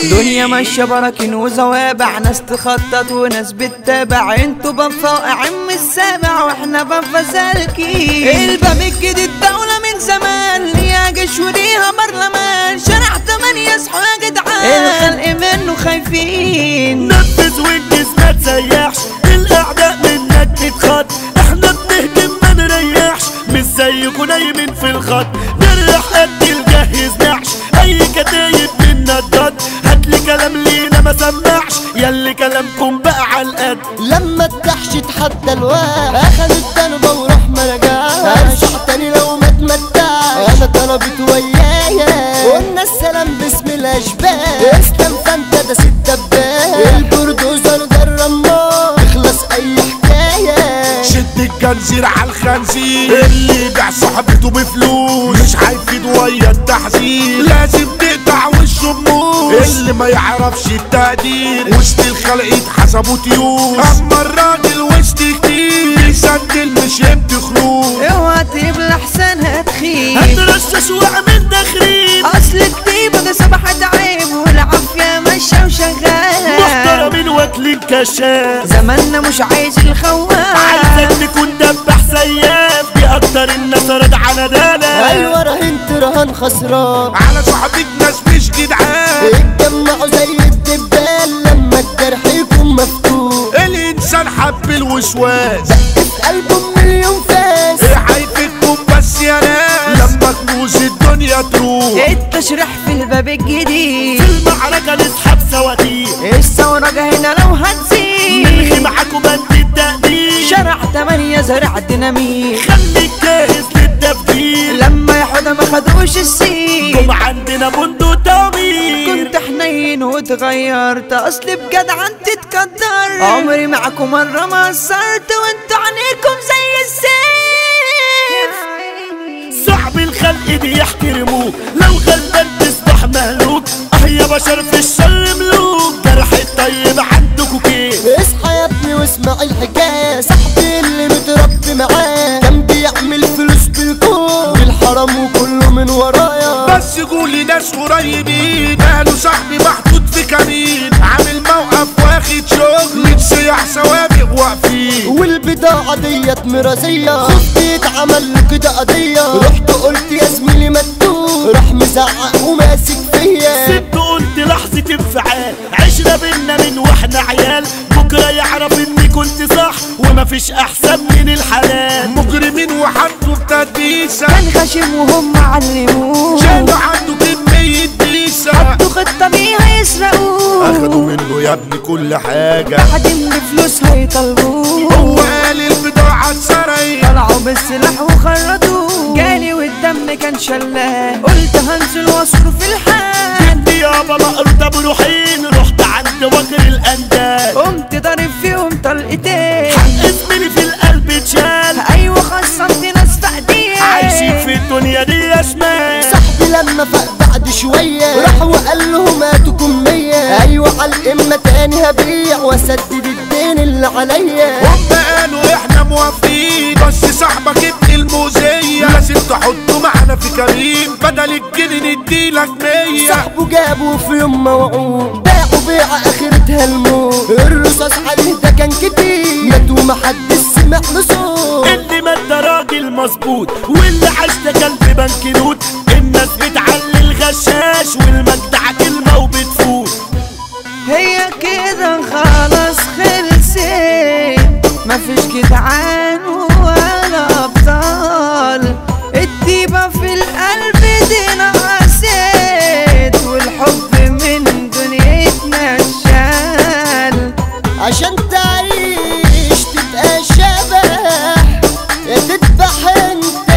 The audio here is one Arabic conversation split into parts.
دنيا ماشية براكين وزوابع، ناس تخطط وناس بتتابع، انتوا بنفائعين من السابع واحنا بنفسالكين. الباب الجديد دولة من زمان، ليها جيش وليها برلمان، شارع 8 اصحوا يا جدعان، الخلق منه خايفين. نفذ وانجز ما تسيحش، الاعداء منك تتخط، احنا بنهجم ما نريحش، مش زيكوا نايمين في الخط، نريح قد الجهز نعش، اي كتايب منا الضد، هاتلي كلام لينا ما سمعش، ياللي كلامكم بقى عالقد. لما الدحش اتحدى الواح، اخد الدنبة وراح ما رجعش، ارجع تاني لو ما اتمتعش، انا طلبت ويايا قلنا السلام باسم الاشباه، اسلام فانت ده ست دباه، البردوزر ده الرمار، تخلص اي حكاية. شد الجنزير على الخنزير، اللي يبيع صاحبته بفلوس مش هيفيد ويا التحذير، لازم تقطع وشه بموس، اللي ما يعرفش التقدير وسط الخلق يتحسبوا طيوس، اما الراجل وسط كتير يسندل مش يمضي خلوص. اوعى تبلى احسن هتخيب، هترشش واعمل تخريب، اصل الطيبة ده سبحت عيب، والعافية ماشية وشغالة، محترمين واكلين كشاف، زماننا مش عايز الخواف، عايزك تكون دبح سياف، دي اكتر الناس رد على دانا. ايوه رهنت رهان خسران، على صحبك ناس مش جدعان، اتجمعوا زي الدبال لما الجرح يكون مفتوح، الانسان حب الوسواس في قلبه مليون فاس، هيفيدكم بس يا ناس لما كنوز الدنيا تروح، التشريح في الباب الجديد، في المعركة نسحب سواتير، الثورة هنا لو هتزيد، نلغي معاكم بند التقدير، شارع 8 زرع ديناميت، خليك جاهز للتفجير، لما يا حدا ما خدوش السيد، قوم عندنا بندق تأمير، كنت حنين واتغيرت، اصلي بجدع انت تتقدر، عمري معاكم مرة ما قصرت، وانتوا عنيكم زي السيف، صعب الخلق دي يحترموك، لو غلبان تصبح مهلوك، يا بشر في الشر ملوك، جرح الطيب عندكوا كيف. اصحى يا ابني واسمع الحكاية، صاحبي اللي متربي معاه كان بيعمل فلوس بالكون، والحرام وكله من ورايا، بس قولي ناس قريبين قالوا صاحبي محطوط في كمين، عامل موقف واخد شغل متسيح سوابق واقفين، والبضاعة ديت مراسية، خفت اتعمل له كده قضية، رحت قلت يا زميلي مدوب، راح مزعق وماسك فيا، سبت قلت لحظة انفعال، عشرة بينا من واحنا عيال، بكرة يعرف اني كنت صح ومفيش احسن من الحلال، مجرمين وحطوا بتدبيسة، كان غشيم وهم علموه، شالوا عنده كمية بيسة، حطوا خطة بيها يسرقوه، اخدوا منه يا ابني كل حاجة، بعدين بفلوس هيطلبوه، هو قال البضاعة اتسرقت، طلعوا بالسلاح وخرطوه، جالي والدم كان شلاه، قلت هنزل واصرف الحال، جدي يابا مقروطة بروحين، رحت عند وكر الانداد، قمت ضارب فيهم طلقتين، حق زميلي في القلب اتشال، ايوه خصمت ناس في ايديا، عايشين في الدنيا دي يا شمال، صاحبي لما فاق بعد شوية راح وقال لهم هاتوكم 100، ايوه على الامة تاني هبيع واسدد الدين اللي عليا، هم قالوا احنا موافقين، بس صاحبك ابن المؤذية لازم تحطه معانا في كريم، بدل الجنيه نديلك 100، صاحبه جابه في يوم موعود، باعوا بيعة اخرتها الموت، الرصاص عليه ده كان كتير، مات ومحدش سمع له صوت، اللي مات ده راجل مظبوط، واللي عاش ده كلب بنك نوت، الناس بتعلي الغشاش والمجدع كلمة وبتفوت، هي كده خلاص خلصت، مفيش جدعان ولا ابطال، الطيبة في القلب دي نقصت، والحب من دنيتنا اتشال، عشان تعيش تبقى شبح، يا تذبح انت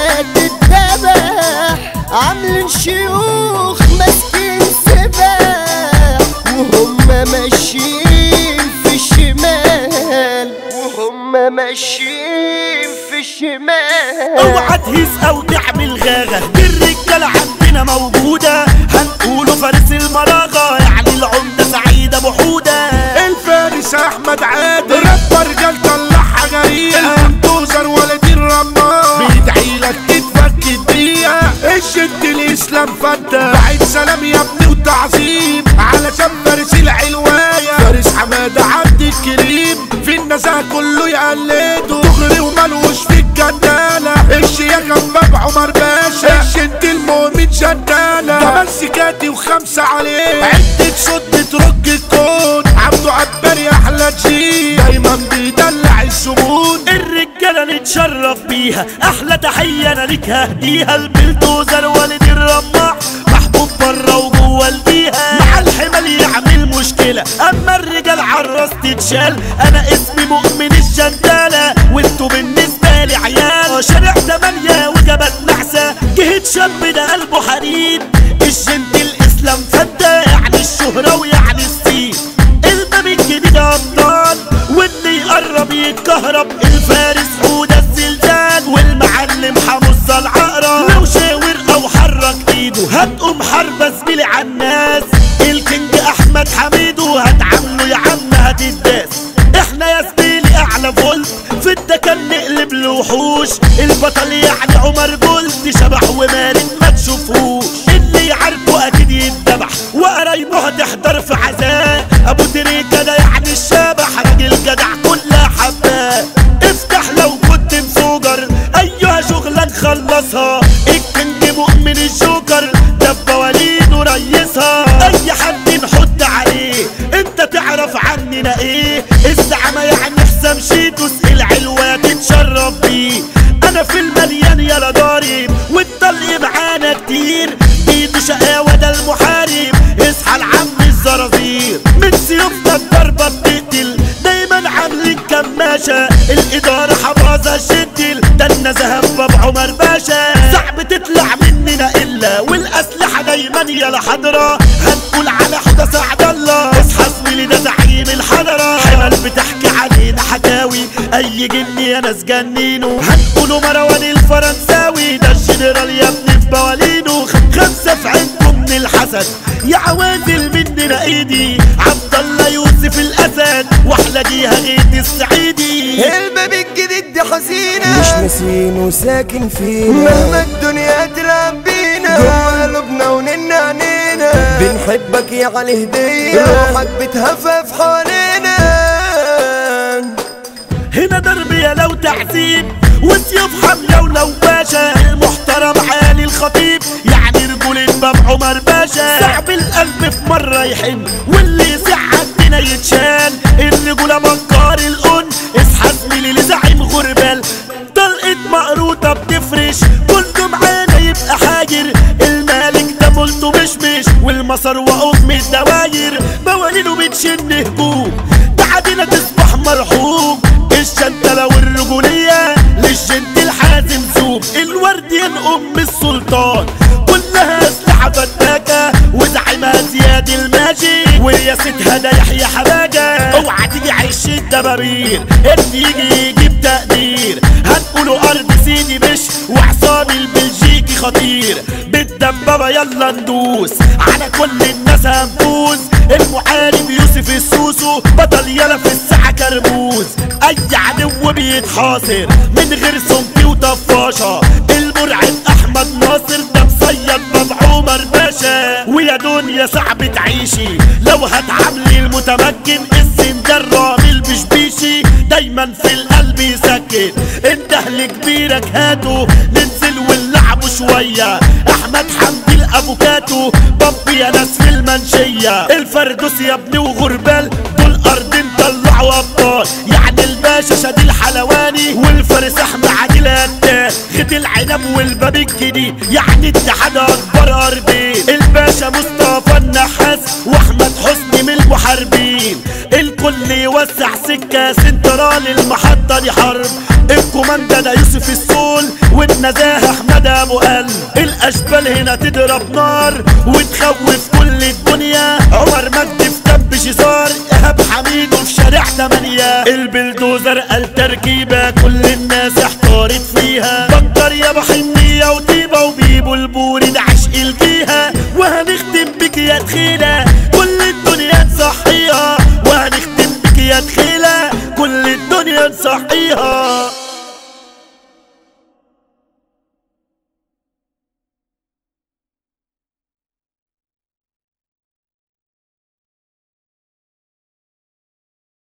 تتذبح، عاملين شيوخ ماسكين سباح، وهم ماشيين في الشمال، وهم ماشيين في الشمال، اوعى تهيس او تعمل غاغة، دي الرجالة عندنا موجودة، هنقوله فارس المراغة، يعني العمدة سعيد ابو حودة، الفارس احمد عادل، رب رجال طلعها جريئة، البلدوزر ولد الرمار، بيدعيلك تتفك الدقيقة، الشد الاسلام فتة، بعيد سلام يا ابني وتعظيم على والنزاهة كله يقلده دغري وملوش في الجنالة الشياكة باب عمر باشا الشنت المؤمن جنالة ده مسكاتي وخمسة عليه عدة صوت بترج الكون عبده عباري احلى جيل دايما بيدلع الزبون الرجالة نتشرف بيها احلى تحية انا ليك هديها البلدوزر والد الرماح محبوب برا وجوه البيها مع الحمل يعمل مشكلة اما الرجال عالراس تتشال انا اسمي مؤمن الجندالة وانتو بالنسبة لي عيال شارع 8 وجبل نحسة جهة شاب ده قلبه حديد الجند الاسلام فدة يعني الشهرة ويعني السين الباب الجديد ابطال واللي يقرب يتكهرب الفارس حودة الزلزال والمعلم حمص العقرب لو شاور او حرك ايده هتقوم حربة زميلي عالناس الكينج احمد حميدو هتعامله يا عم هتداس احنا يا زميلي اعلى فولت في الدكان نقلب الوحوش البطل يعني عمر جولد شبح ومارد ما تشوفوش اللي يعرفه اكيد يتذبح وقرايبه هتحضر في عزاء ابو تريكة ده يعني الشبح راجل جدع كلها حباه افتح لو كنت مسوجر ايها شغلة نخلصها الكينج مؤمن الجوكر ده بواليد وريسها اي حد نحط عليه انت تعرف عننا ايه الزعمة يعني حسام شيتوس العلوة تتشرف بيه انا في المليان يالا ضارب والطلق معانا كتير ايده شقاوة ده المحارب اصحى العم الزرازير من سيوفنا الضربة بتقتل دايما عاملين كماشة الادارة حفاظة شدل ده النزهة باب عمر باشا صعب تطلع مننا الا والاسلحة دايما يالا حضرة هنقول على حدى سعد الله اصحى زميلي ده زعيم الحضرة حمل بتحكي علينا حكاوي اي جني يا ناس جنينه هنقوله مروان الفرنساوي ده الجنرال يا ابني في بوالينه خمسة في عينكم من الحسد يا عوازل مننا ايدي عبد الله يوسف الاسد واحلى جيها غيت السعيدي الباب الجديد دي حزينة مش ناسين وساكن فينا مهما الدنيا تلعب بينا جوا قلوبنا وننا عنينا بنحبك يا علي هدية روحك بتهفف حوالينا هنا ضربية لو تعذيب وسيوف حملة ولو باشا المحترم عالي الخطيب يعني رجولة باب عمر باشا صعب القلب في مرة يحن واللي يسع عندنا يتشال الرجولة مكار القن اصحى زميلي لزعيم غربال طلقة مقروطة بتفرش كله معانا يبقى حاجر المالك ده مولته مشمش والمسار وقف من الدواير موالينه بتشن هجوم تعادينا تصبح مرحوم الشنتلة والرجولية للجند الحازم زوب الورديان ام السلطان كلها اسلحة فتاكة وزعيمها زياد الماجي ورياستها ده يحيى حباجة اوعى تيجي عيش الدبابير اللي يجي يجيب تقدير هنقوله ارض سيدي بش وعصام البلجيكي خطير بالدبابة يلا ندوس على كل الناس هنفوز المحارب يوسف السوسو بطل يلا في الساحة كرموز اي عدو بيتحاصر من غير سمكي وطفاشة المرعب احمد ناصر ده مصيد باب عمر باشا ويا دنيا صعب تعيشي لو هتعاملي المتمكن السندر رامي البشبيشي دايما في القلب يسكن انت لكبيرك هاتو ننزل ونلعبوا شوية احمد حمدي الافوكاتو بابي يا ناس في المنشية الفردوس يا ابني وغربال دول ارض طلعوا ابطال يعني الباشا شادي الحلواني والفارس احمد عادل هداد خد العنب والباب الجديد يعني اتحاد اكبر ارضين الباشا مصطفى النحاس واحمد حسني من المحاربين الكل يوسع سكة سنترال المحطة دي حرب الكوماندا ده يوسف السول والنزاهة احمد ابو قلب الاشبال هنا تضرب نار وتخوف كل الدنيا عمر مجدي في كب شيزار ايهاب حميد في شارع 8 البلدوزر قال تركيبة كل الناس احتارت فيها بكر يا بحنية وطيبة وبيبو البوري ده عشق الجيهة وهنختم بك يا تخيلة كل الدنيا نصحيها وهنختم بك يا تخيلة كل الدنيا نصحيها